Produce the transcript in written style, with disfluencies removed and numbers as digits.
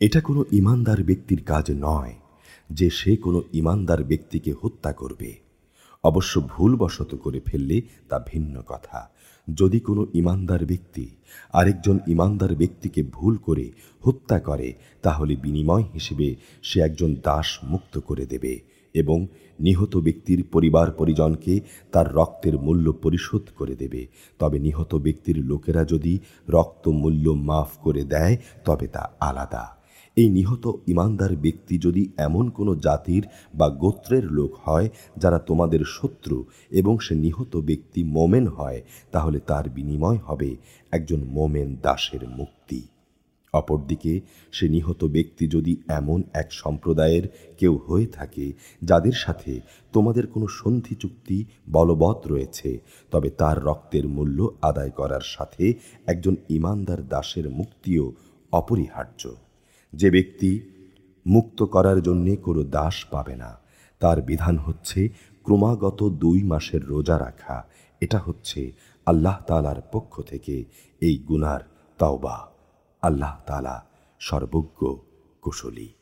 এটা কোনো ঈমানদার ব্যক্তির কাজ নয় যে সে কোনো ঈমানদার ব্যক্তিকে হত্যা করবে। অবশ্য ভুলবশত করে ফেললে তা ভিন্ন কথা। যদি কোনো ঈমানদার ব্যক্তি আরেকজন ঈমানদার ব্যক্তিকে ভুল করে হত্যা করে, তাহলে বিনিময় হিসেবে সে একজন দাস মুক্ত করে দেবে এবং নিহত ব্যক্তির পরিবার পরিজনকে তার রক্তের মূল্য পরিশোধ করে দেবে। তবে নিহত ব্যক্তির লোকেরা যদি রক্ত মূল্য মাফ করে দেয় তবে তা আলাদা। এই নিহত ঈমানদার ব্যক্তি যদি এমন কোনো জাতির বা গোত্রের লোক হয় যারা তোমাদের শত্রু এবং সে নিহত ব্যক্তি মোমেন হয়, তাহলে তার বিনিময় হবে একজন মোমেন দাসের মুক্তি। অপরদিকে সে নিহত ব্যক্তি যদি এমন এক সম্প্রদায়ের কেউ হয়ে থাকে যাদের সাথে তোমাদের কোনো সন্ধি চুক্তি বলবৎ রয়েছে, তবে তার রক্তের মূল্য আদায় করার সাথে একজন ঈমানদার দাসের মুক্তিও অপরিহার্য। যে ব্যক্তি মুক্ত করার জন্যে কোনো দাস পাবে না, তার বিধান হচ্ছে ক্রমাগত 2 মাসের রোজা রাখা। এটা হচ্ছে আল্লাহ তাআলার পক্ষ থেকে এই গুনার তাওবা। আল্লাহ তাআলা সর্বজ্ঞ, কুশলী।